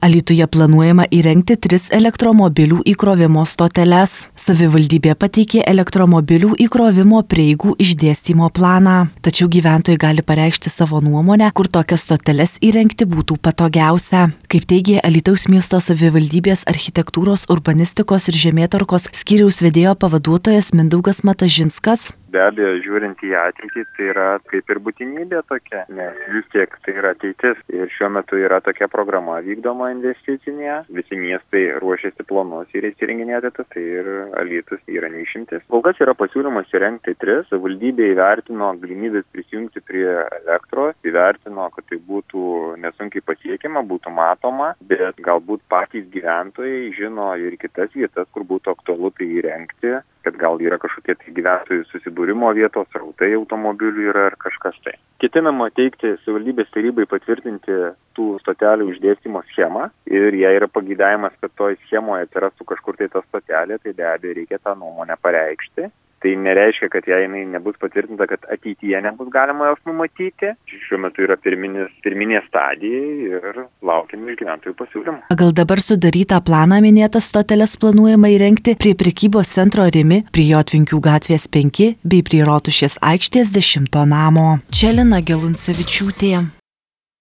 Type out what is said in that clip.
Alytuje planuojama įrengti 3 elektromobilių įkrovimo stoteles. Savivaldybė pateikė elektromobilių įkrovimo prieigų išdėstymo planą. Tačiau gyventojai gali pareikšti savo nuomonę, kur tokias stoteles įrengti būtų patogiausia. Kaip teigė Alytaus miesto savivaldybės architektūros, urbanistikos ir žemėtvarkos skyriaus vedėjo pavaduotojas Mindaugas Matažinskas. Be abejo, žiūrint į ateitį, tai yra kaip ir būtinybė tokia, nes vis tiek tai yra ateitis. Ir šiuo metu yra tokia programa vykdoma investicinė. Visi miestai ruošiasi planus ir įsirenginėti, tai ir Alytus yra neišimtis. Kol kas yra pasiūlymas įrengti 3. Savivaldybė įvertino galimybės prisijungti prie elektros, įvertino, kad tai būtų nesunkiai pasiekiama, būtų matoma, bet galbūt patys gyventojai žino ir kitas vietas, kur būtų aktualu tai įrengti, kad gal yra kažkokie tai gyventojų susibūrimo vietos, srautai automobilių yra ar kažkas tai. Ketinama teikti savivaldybės tarybai patvirtinti tų stotelių išdėstymo schemą ir jei yra pageidavimas, kad toj schemoje atsirastų kažkur tai ta stotelė, tai be abejo reikia tą nuomonę pareikšti. Tai nereiškia, kad jei jinai nebus patvirtinta, kad ateityje nebus galima jos numatyti. Šiuo metu yra pirminė stadija ir laukiame iš gyventojų pasiūlymų. Pagal dabar sudarytą planą minėtas stoteles planuojama įrengti prie prekybos centro Rimi, prie Jotvingių gatvės 5 bei prie Rotušės aikštės 10 namo. Čia Lina Geluncevičiūtė.